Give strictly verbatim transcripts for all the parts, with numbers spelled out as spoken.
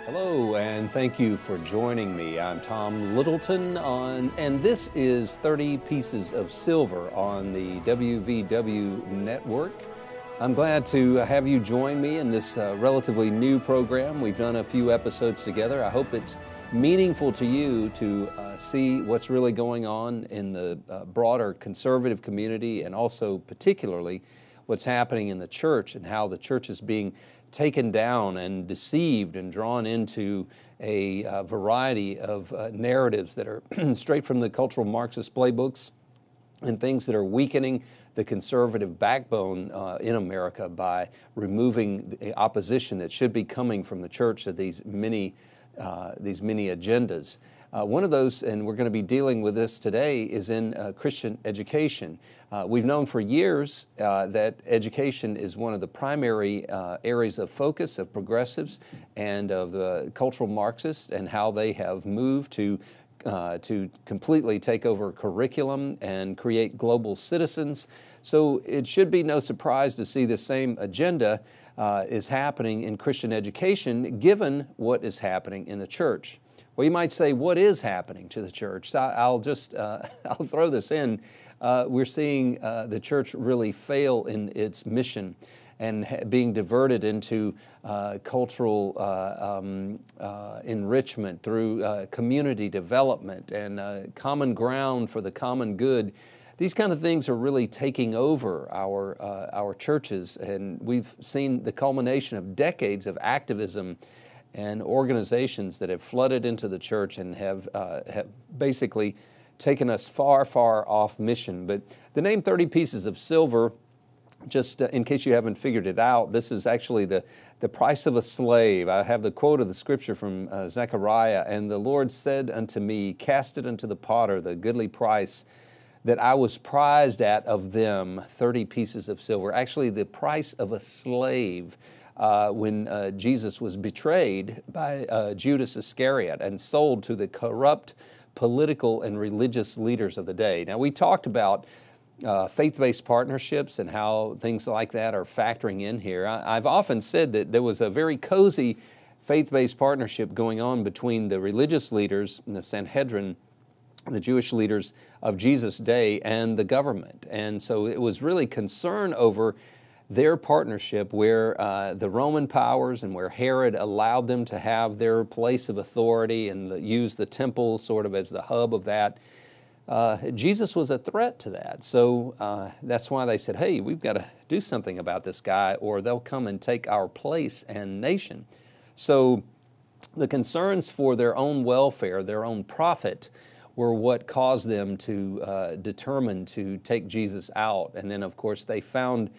Hello, and thank you for joining me. I'm Tom Littleton, on, and this is thirty Pieces of Silver on the W V W Network. I'm glad to have you join me in this uh, relatively new program. We've done a few episodes together. I hope it's meaningful to you to uh, see what's really going on in the uh, broader conservative community, and also particularly what's happening in the church and how the church is being taken down and deceived and drawn into a uh, variety of uh, narratives that are straight from the cultural Marxist playbooks and things that are weakening the conservative backbone uh, in America by removing the opposition that should be coming from the church to these many, uh, these many agendas. Uh, one of those, and we're going to be dealing with this today, is in uh, Christian education. Uh, we've known for years uh, that education is one of the primary uh, areas of focus of progressives and of uh, cultural Marxists, and how they have moved to uh, to completely take over curriculum and create global citizens. So it should be no surprise to see the same agenda uh, is happening in Christian education, given what is happening in the church. Well, you might say, what is happening to the church? So I'll just, uh, I'll throw this in. Uh, we're seeing uh, the church really fail in its mission and ha- being diverted into uh, cultural uh, um, uh, enrichment through uh, community development and uh, common ground for the common good. These kind of things are really taking over our, uh, our churches, and we've seen the culmination of decades of activism and organizations that have flooded into the church and have, uh, have basically taken us far, far off mission. But the name thirty Pieces of Silver, just uh, in case you haven't figured it out, this is actually the, the price of a slave. I have the quote of the scripture from uh, Zechariah, "And the Lord said unto me, cast it unto the potter, the goodly price that I was prized at of them, thirty pieces of silver." Actually, the price of a slave. Uh, when uh, Jesus was betrayed by uh, Judas Iscariot and sold to the corrupt political and religious leaders of the day. Now, we talked about uh, faith-based partnerships and how things like that are factoring in here. I, I've often said that there was a very cozy faith-based partnership going on between the religious leaders and the Sanhedrin, the Jewish leaders of Jesus' day, and the government. And so it was really concern over their partnership, where uh, the Roman powers and where Herod allowed them to have their place of authority and the, use the temple sort of as the hub of that. Uh, Jesus was a threat to that. So uh, that's why they said, hey, we've got to do something about this guy, or they'll come and take our place and nation. So the concerns for their own welfare, their own profit, were what caused them to uh, determine to take Jesus out. And then, of course, they found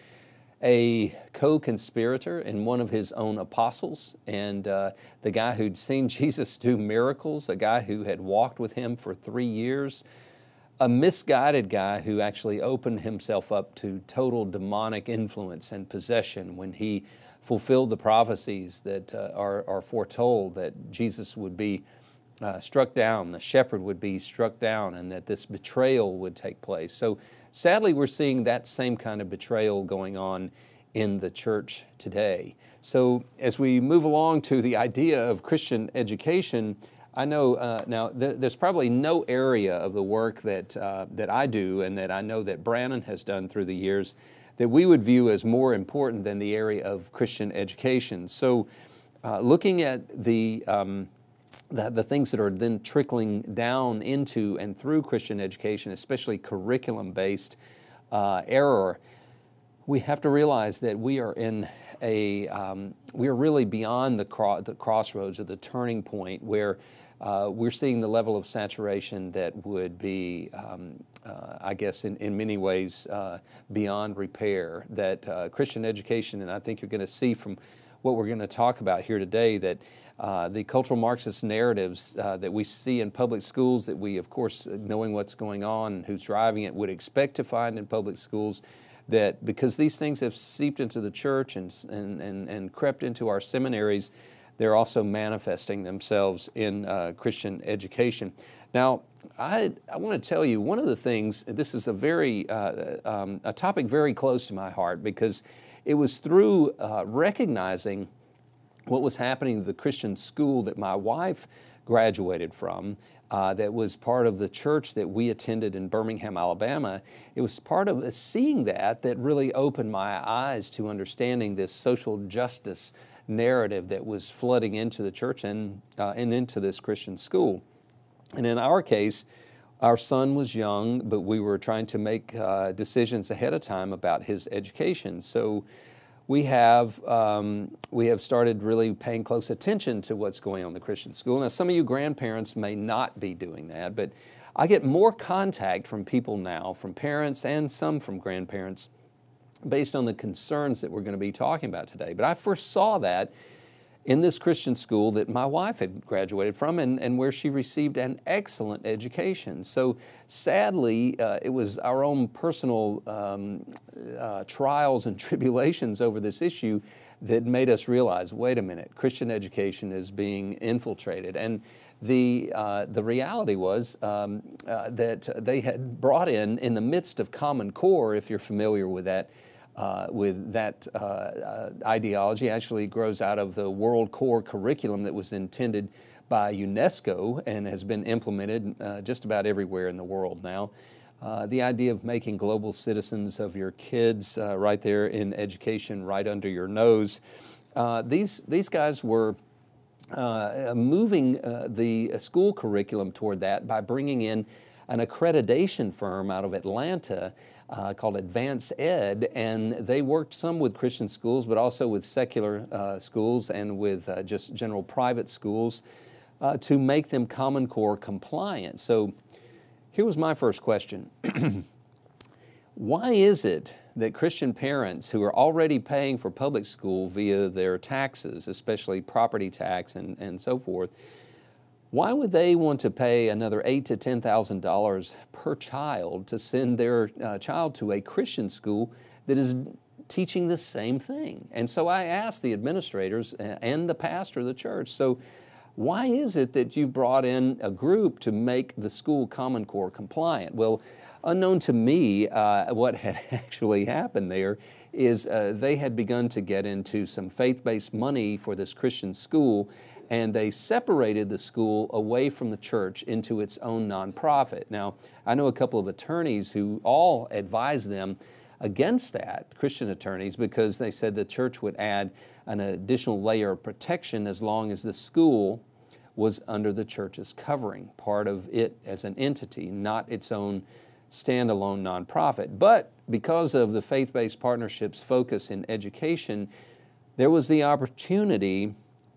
a co-conspirator in one of his own apostles, and uh, the guy who'd seen Jesus do miracles, a guy who had walked with him for three years, a misguided guy who actually opened himself up to total demonic influence and possession when he fulfilled the prophecies that uh, are, are foretold that Jesus would be uh, struck down, the shepherd would be struck down, and that this betrayal would take place. So sadly, we're seeing that same kind of betrayal going on in the church today. So as we move along to the idea of Christian education, I know uh, now th- there's probably no area of the work that uh, that I do and that I know that Brannon has done through the years that we would view as more important than the area of Christian education. So uh, looking at the um, The, the things that are then trickling down into and through Christian education, especially curriculum-based uh, error, we have to realize that we are in a, um, we are really beyond the, cro- the crossroads or the turning point where uh, we're seeing the level of saturation that would be, um, uh, I guess, in, in many ways uh, beyond repair. That uh, Christian education, and I think you're going to see from what we're going to talk about here today, that Uh, the cultural Marxist narratives uh, that we see in public schools, that we, of course, knowing what's going on and who's driving it, would expect to find in public schools, that because these things have seeped into the church and, and, and, and crept into our seminaries, they're also manifesting themselves in uh, Christian education. Now, I, I want to tell you, one of the things, this is a very, uh, um, a topic very close to my heart, because it was through uh, recognizing what was happening to the Christian school that my wife graduated from, uh, that was part of the church that we attended in Birmingham, Alabama. It was part of seeing that that really opened my eyes to understanding this social justice narrative that was flooding into the church and, uh, and into this Christian school. And in our case, our son was young, but we were trying to make uh, decisions ahead of time about his education. So we have um, we have started really paying close attention to what's going on in the Christian school. Now, some of you grandparents may not be doing that, but I get more contact from people now, from parents and some from grandparents, based on the concerns that we're going to be talking about today. But I first saw that in this Christian school that my wife had graduated from, and, and where she received an excellent education. So sadly, uh, it was our own personal um, uh, trials and tribulations over this issue that made us realize, wait a minute, Christian education is being infiltrated. And the, uh, the reality was um, uh, that they had brought in, in the midst of Common Core, if you're familiar with that, Uh, with that uh, uh, ideology, actually grows out of the World Core curriculum that was intended by UNESCO and has been implemented uh, just about everywhere in the world now. Uh, the idea of making global citizens of your kids uh, right there in education, right under your nose. Uh, these, these guys were uh, moving uh, the school curriculum toward that by bringing in an accreditation firm out of Atlanta uh, called Advance Ed, and they worked some with Christian schools, but also with secular uh, schools and with uh, just general private schools uh, to make them Common Core compliant. So here was my first question. Why is it that Christian parents who are already paying for public school via their taxes, especially property tax and, and so forth, why would they want to pay another eight to ten thousand dollars per child to send their uh, child to a Christian school that is teaching the same thing? And so I asked the administrators and the pastor of the church, so why is it that you brought in a group to make the school Common Core compliant? Well, unknown to me, uh, what had actually happened there is uh, they had begun to get into some faith-based money for this Christian school, and they separated the school away from the church into its own nonprofit. Now, I know a couple of attorneys who all advised them against that, Christian attorneys, because they said the church would add an additional layer of protection as long as the school was under the church's covering, part of it as an entity, not its own standalone nonprofit. But because of the faith-based partnership's focus in education, there was the opportunity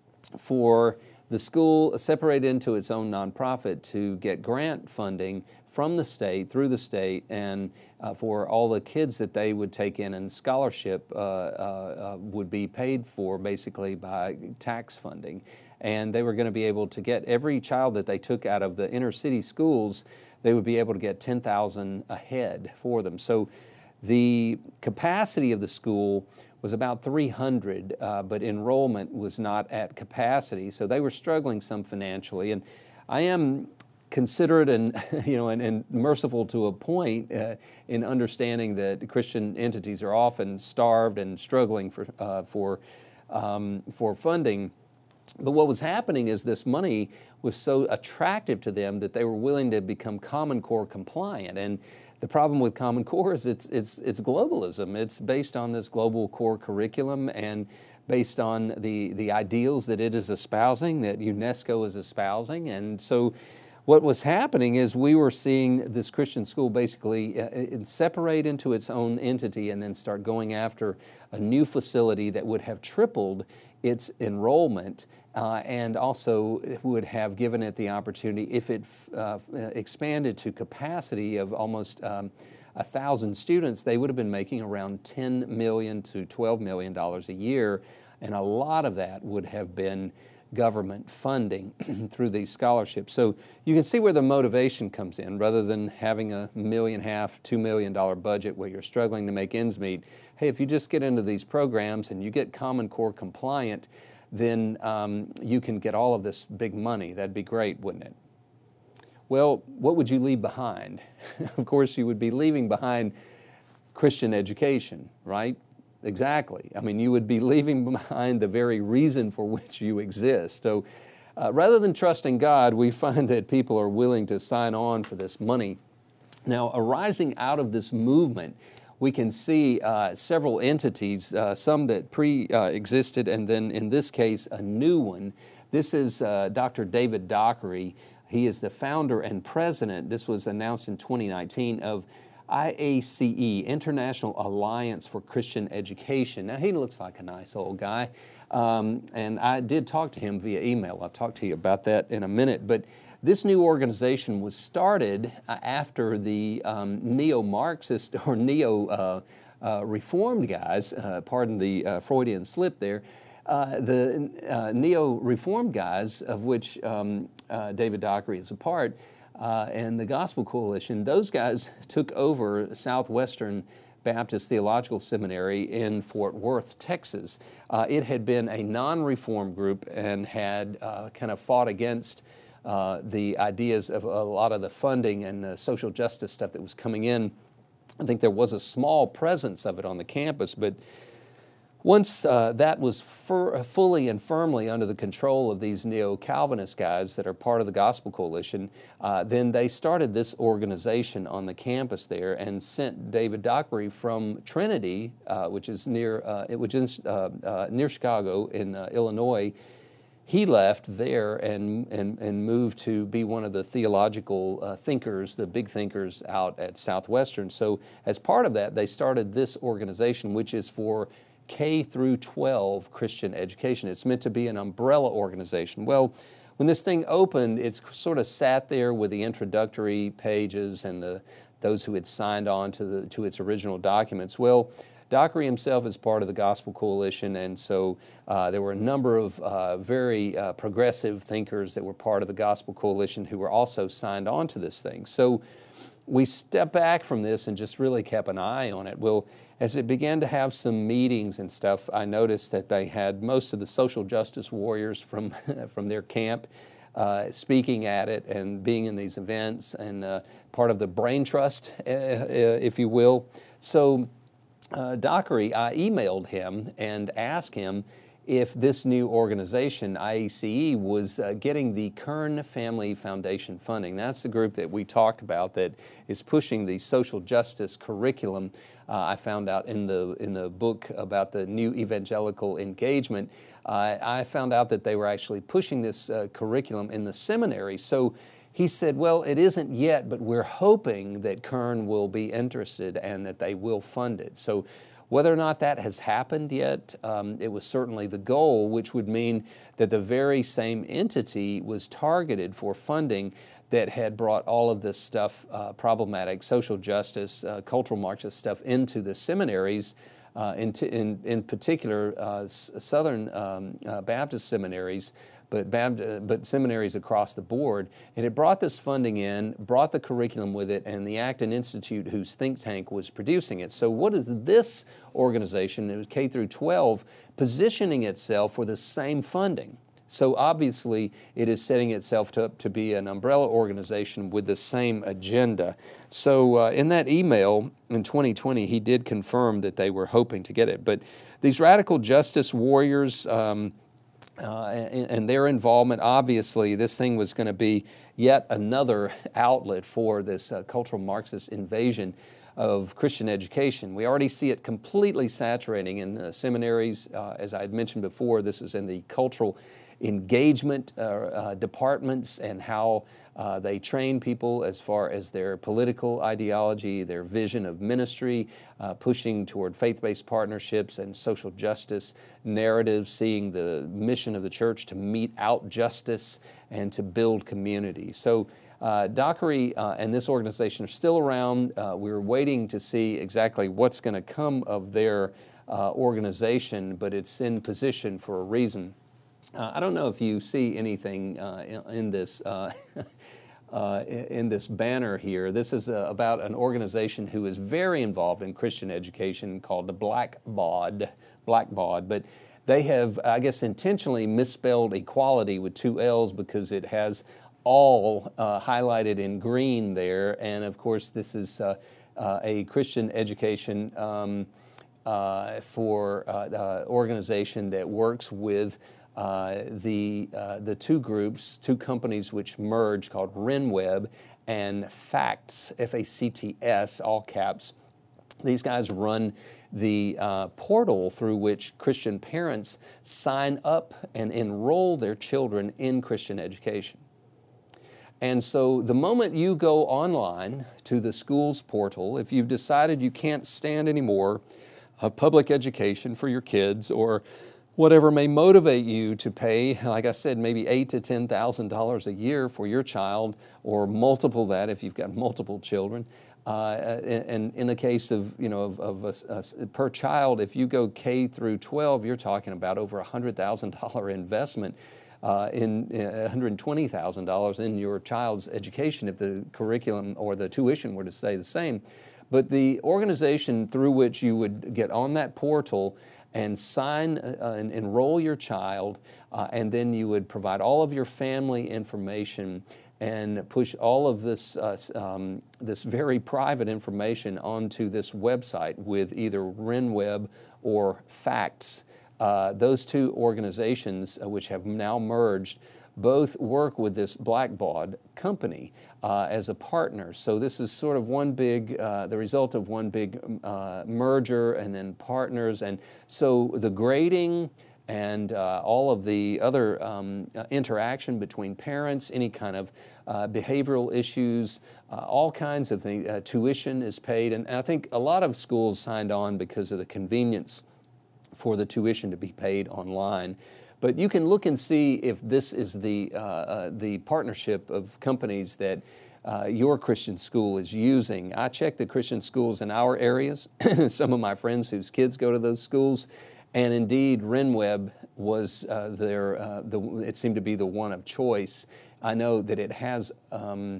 for the school separated into its own nonprofit to get grant funding from the state, through the state, and uh, for all the kids that they would take in, and scholarship uh, uh, uh, would be paid for basically by tax funding. And they were going to be able to get every child that they took out of the inner city schools, they would be able to get ten thousand dollars a head for them. So the capacity of the school was about three hundred, uh, but enrollment was not at capacity, so they were struggling some financially. And I am considerate and you know and, and merciful to a point uh, in understanding that Christian entities are often starved and struggling for uh, for um, for funding. But what was happening is this money was so attractive to them that they were willing to become Common Core compliant. And the problem with Common Core is it's, it's, it's globalism. It's based on this global core curriculum and based on the, the ideals that it is espousing, that UNESCO is espousing. And so what was happening is we were seeing this Christian school basically uh, separate into its own entity and then start going after a new facility that would have tripled its enrollment uh, and also would have given it the opportunity, if it uh, expanded to capacity of almost um, a thousand students, they would have been making around ten million to twelve million dollars a year, and a lot of that would have been government funding through these scholarships. So you can see where the motivation comes in. Rather than having a million half, two million dollar budget where you're struggling to make ends meet, hey, if you just get into these programs and you get Common Core compliant, then um, you can get all of this big money. That'd be great, wouldn't it? Well, what would you leave behind? Of course, you would be leaving behind Christian education, right? exactly. I mean, you would be leaving behind the very reason for which you exist. So uh, rather than trusting God, we find that people are willing to sign on for this money. Now, arising out of this movement, we can see uh, several entities, uh, some that pre-existed, uh, and then in this case, a new one. This is uh, Doctor David Dockery. He is the founder and president, this was announced in twenty nineteen, of I A C E, International Alliance for Christian Education. Now, he looks like a nice old guy, um, and I did talk to him via email. I'll talk to you about that in a minute, but this new organization was started uh, after the um, neo-Marxist or neo-reformed uh, uh, guys, uh, pardon the uh, Freudian slip there, uh, the uh, neo-reformed guys, of which um, uh, David Dockery is a part, uh, and the Gospel Coalition, those guys took over Southwestern Baptist Theological Seminary in Fort Worth, Texas. Uh, it had been a non-reform group and had uh, kind of fought against Uh, the ideas of a lot of the funding and the social justice stuff that was coming in. I think there was a small presence of it on the campus, but once uh, that was fur- fully and firmly under the control of these neo-Calvinist guys that are part of the Gospel Coalition, uh, then they started this organization on the campus there and sent David Dockery from Trinity, uh, which is near, uh, which is uh, uh, near Chicago in uh, Illinois. He left there and, and, and moved to be one of the theological uh, thinkers, the big thinkers out at Southwestern. So as part of that, they started this organization, which is for K through twelve Christian education. It's meant to be an umbrella organization. Well, when this thing opened, it's sort of sat there with the introductory pages and the those who had signed on to, the, to its original documents. Well, Dockery himself is part of the Gospel Coalition, and so uh, there were a number of uh, very uh, progressive thinkers that were part of the Gospel Coalition who were also signed on to this thing. So we stepped back from this and just really kept an eye on it. Well, as it began to have some meetings and stuff, I noticed that they had most of the social justice warriors from, from their camp Uh, speaking at it and being in these events and uh, part of the brain trust, uh, uh, if you will. So uh, Dockery, I emailed him and asked him if this new organization, I A C E, was uh, getting the Kern Family Foundation funding. That's the group that we talked about that is pushing the social justice curriculum. Uh, I found out in the in the book about the New Evangelical Engagement, uh, I found out that they were actually pushing this uh, curriculum in the seminary. So he said, well, it isn't yet, but we're hoping that Kern will be interested and that they will fund it. So whether or not that has happened yet, um, it was certainly the goal, which would mean that the very same entity was targeted for funding that had brought all of this stuff, uh, problematic social justice, uh, cultural Marxist stuff, into the seminaries, uh, in, in, in particular uh, Southern um, uh, Baptist seminaries, but, Baptist, but seminaries across the board. And it brought this funding in, brought the curriculum with it, and the Acton Institute, whose think tank was producing it. So what is this organization, it was K through twelve, positioning itself for the same funding? So obviously it is setting itself to, up to be an umbrella organization with the same agenda. So uh, in that email in twenty twenty, he did confirm that they were hoping to get it. But these radical justice warriors um, uh, and, and their involvement, obviously this thing was going to be yet another outlet for this uh, cultural Marxist invasion of Christian education. We already see it completely saturating in uh, seminaries. Uh, as I had mentioned before, this is in the cultural engagement uh, uh, departments and how uh, they train people as far as their political ideology, their vision of ministry, uh, pushing toward faith-based partnerships and social justice narratives, seeing the mission of the church to mete out justice and to build community. So uh, Dockery uh, and this organization are still around. Uh, we're waiting to see exactly what's going to come of their uh, organization, but it's in position for a reason. Uh, I don't know if you see anything uh, in, in this uh, uh, in this banner here. This is uh, about an organization who is very involved in Christian education called the Black Bod, Black Bod, but they have, I guess, intentionally misspelled equality with two L's because it has all uh, highlighted in green there, and of course this is uh, uh, a Christian education um, uh, for uh, the organization that works with uh, the, uh, the two groups, two companies which merged called RenWeb and FACTS, F A C T S, all caps. These guys run the uh, portal through which Christian parents sign up and enroll their children in Christian education. And so the moment you go online to the school's portal, if you've decided you can't stand anymore of public education for your kids or whatever may motivate you to pay, like I said, maybe eight to ten thousand dollars a year for your child, or multiple that if you've got multiple children. Uh, and in the case of, you know, of, of a, a, per child, if you go K through twelve, you're talking about over a one hundred thousand dollars investment uh, in uh, one hundred twenty thousand dollars in your child's education if the curriculum or the tuition were to stay the same. But the organization through which you would get on that portal and sign uh, and enroll your child, uh, and then you would provide all of your family information and push all of this uh, um, this very private information onto this website with either RenWeb or FACTS. Uh, those two organizations, uh, which have now merged, both work with this Blackbaud company uh, as a partner. So this is sort of one big, uh, the result of one big uh, merger and then partners. And so the grading and uh, all of the other um, uh, interaction between parents, any kind of uh, behavioral issues, uh, all kinds of things. Uh, tuition is paid, and, and I think a lot of schools signed on because of the convenience for the tuition to be paid online. But you can look and see if this is the, uh, uh, the partnership of companies that uh, your Christian school is using. I checked the Christian schools in our areas, some of my friends whose kids go to those schools, and indeed, RenWeb was uh, their, uh, the, it seemed to be the one of choice. I know that it has um,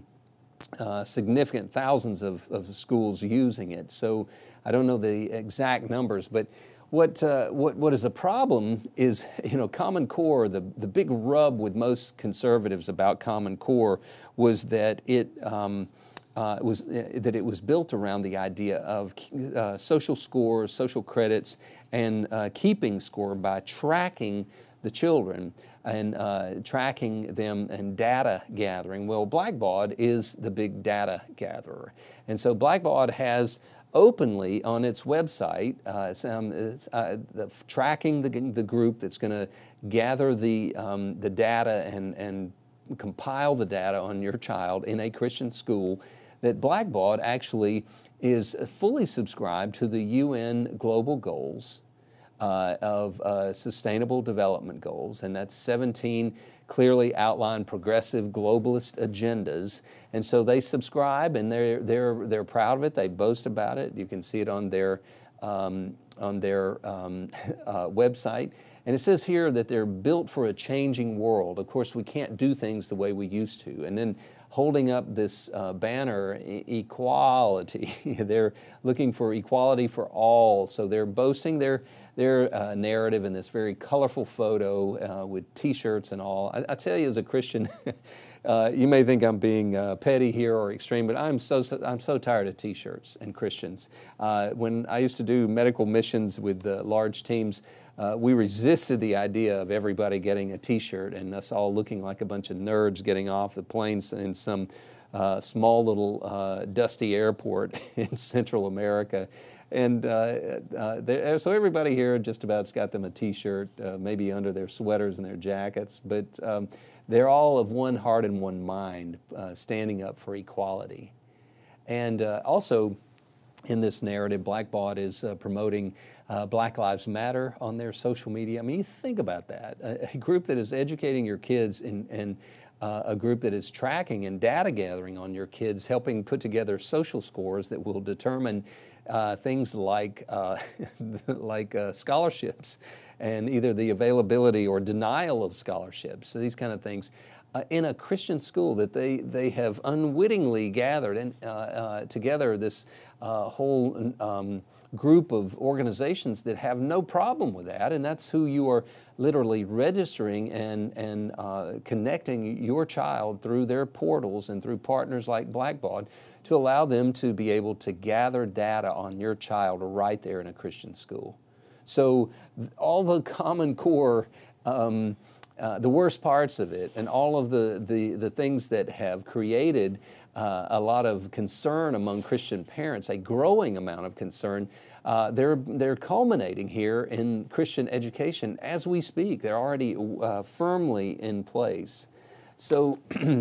uh, significant thousands of, of schools using it, so I don't know the exact numbers, but what, uh, what, what is a problem is, you know, Common Core, the, the big rub with most conservatives about Common Core was that it, um, Uh, it was uh, that it was built around the idea of uh, social scores, social credits, and uh, keeping score by tracking the children and uh, tracking them and data gathering. Well, Blackbaud is the big data gatherer. And so Blackbaud has openly on its website uh, some, it's, uh, the, tracking the, the group that's going to gather the, um, the data and, and compile the data on your child in a Christian school, that Blackbaud actually is fully subscribed to the U N global goals uh, of uh, sustainable development goals, and that's seventeen clearly outlined progressive globalist agendas. And so they subscribe, and they're they're they're proud of it. They boast about it. You can see it on their um, on their um, uh, website. And it says here that they're built for a changing world. Of course, we can't do things the way we used to. And then holding up this uh, banner, e equality. They're looking for equality for all. So they're boasting their, their uh, narrative in this very colorful photo uh, with T-shirts and all. I, I tell you, as a Christian, uh, you may think I'm being uh, petty here or extreme, but I'm so, so, I'm so tired of T-shirts and Christians. Uh, when I used to do medical missions with uh, large teams, Uh, we resisted the idea of everybody getting a T-shirt and us all looking like a bunch of nerds getting off the planes in some uh, small little uh, dusty airport in Central America. And uh, uh, so everybody here just about's got them a T-shirt, uh, maybe under their sweaters and their jackets, but um, they're all of one heart and one mind, uh, standing up for equality. And uh, also, in this narrative, Blackbaud is uh, promoting uh, Black Lives Matter on their social media. I mean, you think about that. A, a group that is educating your kids and, and uh, a group that is tracking and data gathering on your kids, helping put together social scores that will determine uh, things like, uh, like uh, scholarships and either the availability or denial of scholarships, so these kind of things, uh, in a Christian school that they, they have unwittingly gathered and, uh, uh, together this uh, whole um, group of organizations that have no problem with that, and that's who you are literally registering and, and uh, connecting your child through their portals and through partners like Blackbaud to allow them to be able to gather data on your child right there in a Christian school. So all the Common Core, um, uh, the worst parts of it, and all of the, the, the things that have created uh, a lot of concern among Christian parents, a growing amount of concern, uh, they're, they're culminating here in Christian education as we speak. They're already uh, firmly in place. So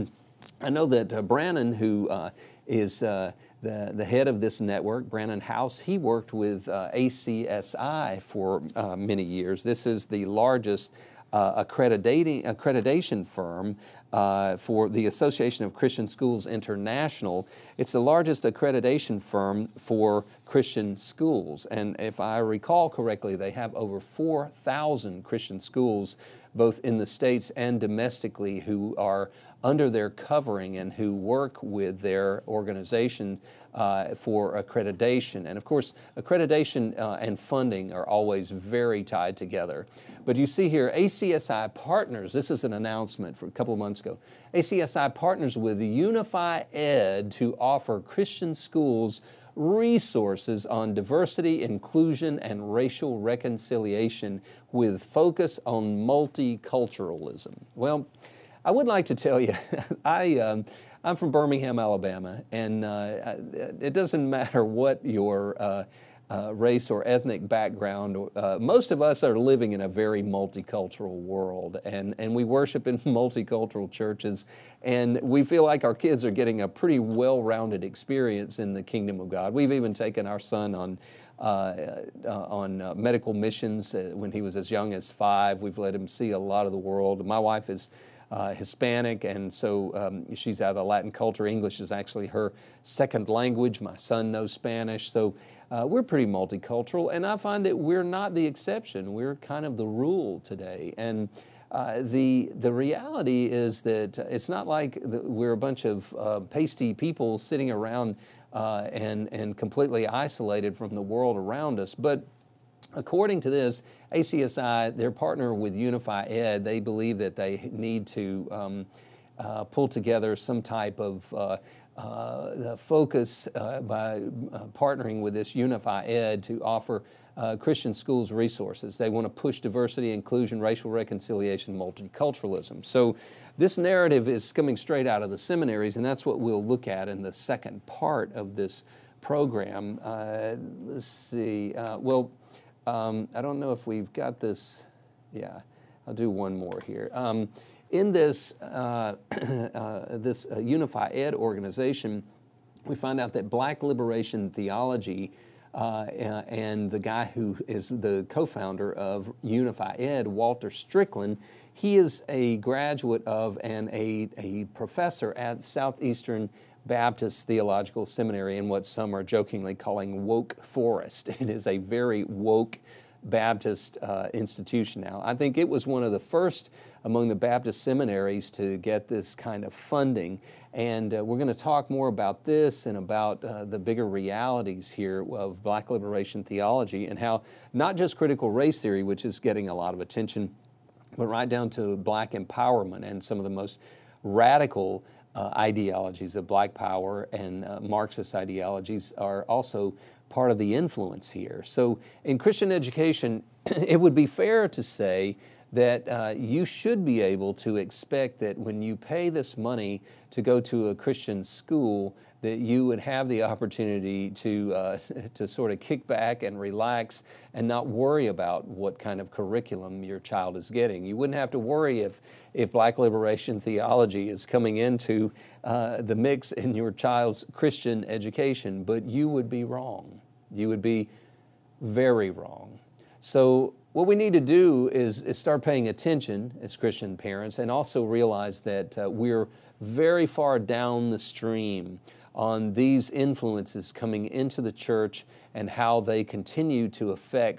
I know that uh, Brannon, who uh, is uh, the, the head of this network, Brannon House, he worked with uh, A C S I for uh, many years. This is the largest uh, accrediting, accreditation firm uh, for the Association of Christian Schools International. It's the largest accreditation firm for Christian schools. And if I recall correctly, they have over four thousand Christian schools, both in the States and domestically, who are under their covering and who work with their organization uh, for accreditation. And of course, accreditation uh, and funding are always very tied together. But you see here, A C S I partners, this is an announcement from a couple of months ago, A C S I partners with Unify Ed to offer Christian schools resources on diversity, inclusion, and racial reconciliation with focus on multiculturalism. Well, I would like to tell you, I, um, I'm from Birmingham, Alabama, and uh, it doesn't matter what your uh, uh, race or ethnic background, uh, most of us are living in a very multicultural world, and, and we worship in multicultural churches, and we feel like our kids are getting a pretty well-rounded experience in the kingdom of God. We've even taken our son on Uh, uh, on uh, medical missions uh, when he was as young as five. We've let him see a lot of the world. My wife is uh, Hispanic, and so um, she's out of the Latin culture. English is actually her second language. My son knows Spanish, so uh, we're pretty multicultural, and I find that we're not the exception. We're kind of the rule today, and Uh, the the reality is that it's not like the, we're a bunch of uh, pasty people sitting around uh, and and completely isolated from the world around us. But according to this, A C S I, their partner with Unify Ed, they believe that they need to um, uh, pull together some type of uh, uh, focus uh, by uh, partnering with this Unify Ed to offer Uh, Christian schools resources. They want to push diversity, inclusion, racial reconciliation, multiculturalism. So this narrative is coming straight out of the seminaries, and that's what we'll look at in the second part of this program. Uh, let's see. Uh, well, um, I don't know if we've got this. Yeah, I'll do one more here. Um, in this, uh, uh, this uh, Unify Ed organization, we find out that Black liberation theology Uh, and the guy who is the co-founder of Unify Ed, Walter Strickland, he is a graduate of and a, a professor at Southeastern Baptist Theological Seminary in what some are jokingly calling Woke Forest. It is a very woke Baptist uh, institution now. I think it was one of the first among the Baptist seminaries to get this kind of funding. And uh, we're going to talk more about this and about uh, the bigger realities here of Black liberation theology and how not just critical race theory, which is getting a lot of attention, but right down to Black empowerment and some of the most radical uh, ideologies of Black power and uh, Marxist ideologies are also part of the influence here. So in Christian education, it would be fair to say that uh, you should be able to expect that when you pay this money to go to a Christian school, that you would have the opportunity to uh, to sort of kick back and relax and not worry about what kind of curriculum your child is getting. You wouldn't have to worry if, if Black liberation theology is coming into uh, the mix in your child's Christian education, but you would be wrong. You would be very wrong. So what we need to do is, is start paying attention as Christian parents and also realize that uh, we're very far down the stream on these influences coming into the church and how they continue to affect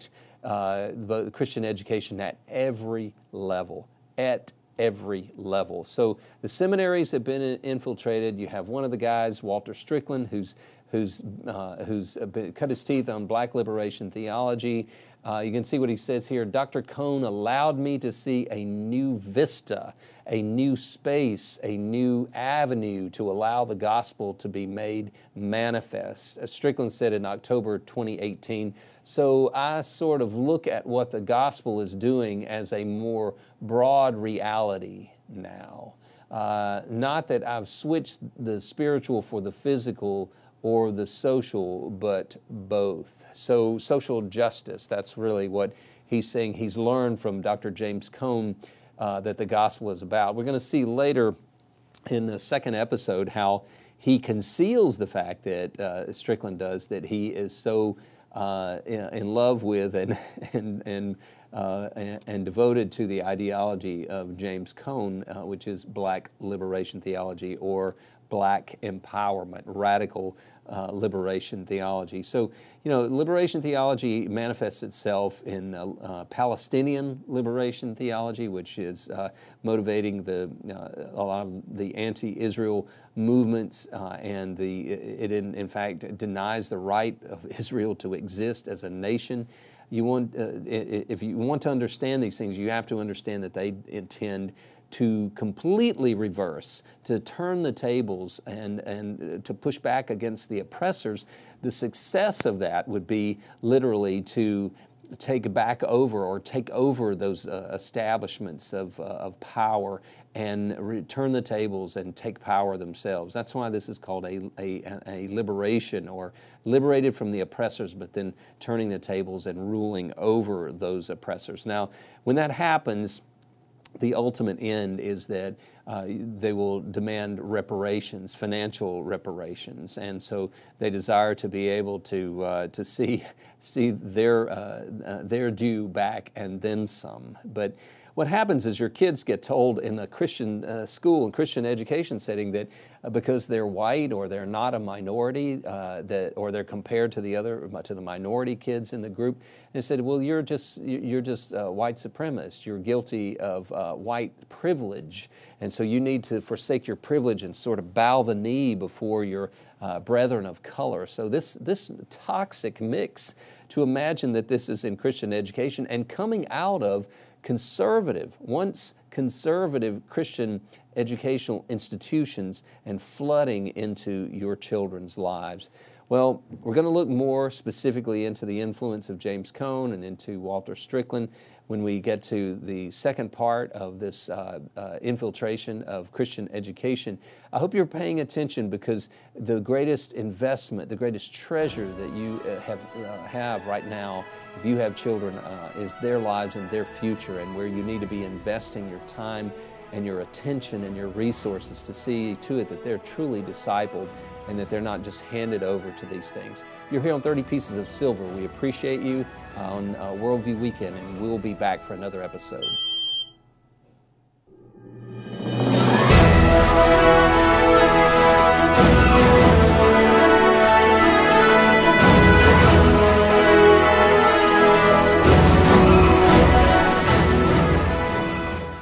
uh, the Christian education at every level, at every level. So the seminaries have been infiltrated. You have one of the guys, Walter Strickland, who's who's uh, who's been, cut his teeth on black liberation theology. Uh, you can see what he says here. Doctor Cone allowed me to see a new vista, a new space, a new avenue to allow the gospel to be made manifest. As Strickland said in October twenty eighteen, so I sort of look at what the gospel is doing as a more broad reality now. Uh, not that I've switched the spiritual for the physical or the social, but both. So social justice, that's really what he's saying. He's learned from Doctor James Cone uh, that the gospel is about. We're going to see later in the second episode how he conceals the fact that uh, Strickland does, that he is so uh, in love with and, and, and Uh, and, and devoted to the ideology of James Cone, uh, which is black liberation theology or black empowerment, radical uh, liberation theology. So, you know, liberation theology manifests itself in uh, uh, Palestinian liberation theology, which is uh, motivating the uh, a lot of the anti-Israel movements, uh, and the it in, in fact denies the right of Israel to exist as a nation. You want, uh, if you want to understand these things, you have to understand that they intend to completely reverse, to turn the tables and, and to push back against the oppressors. The success of that would be literally to take back over or take over those uh, establishments of, uh, of power and return the tables and take power themselves. That's why this is called a, a, a liberation, or liberated from the oppressors, but then turning the tables and ruling over those oppressors. Now, when that happens, the ultimate end is that uh, they will demand reparations, financial reparations, and so they desire to be able to uh, to see see their uh, uh, their due back and then some. But what happens is your kids get told in a Christian uh, school and Christian education setting that uh, because they're white or they're not a minority, uh, that or they're compared to the other to the minority kids in the group, and they said, well, you're just you're just uh, white supremacist. You're guilty of uh, white privilege, and so you need to forsake your privilege and sort of bow the knee before your uh, brethren of color. So this this toxic mix, to imagine that this is in Christian education and coming out of conservative, once conservative Christian educational institutions and flooding into your children's lives. Well, we're going to look more specifically into the influence of James Cone and into Walter Strickland when we get to the second part of this uh, uh, infiltration of Christian education. I hope you're paying attention, because the greatest investment, the greatest treasure that you uh, have uh, have right now, if you have children, uh, is their lives and their future, and where you need to be investing your time and your attention and your resources to see to it that they're truly discipled and that they're not just handed over to these things. You're here on thirty Pieces of Silver. We appreciate you on uh, Worldview Weekend, and we'll be back for another episode.